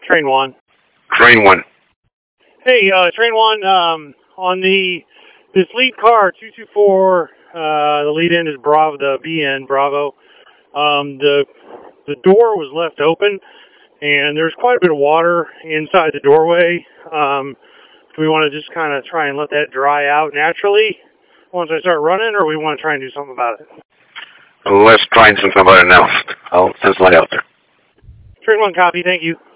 Train 1. Train 1. Hey, Train 1, on this lead car, 224, the lead end is Bravo, the BN, Bravo. The door was left open, and there's quite a bit of water inside the doorway. Do we want to just kind of try and let that dry out naturally once I start running, or we want to try and do something about it? Let's try something about it now. I'll send somebody out there. Train 1 copy, thank you.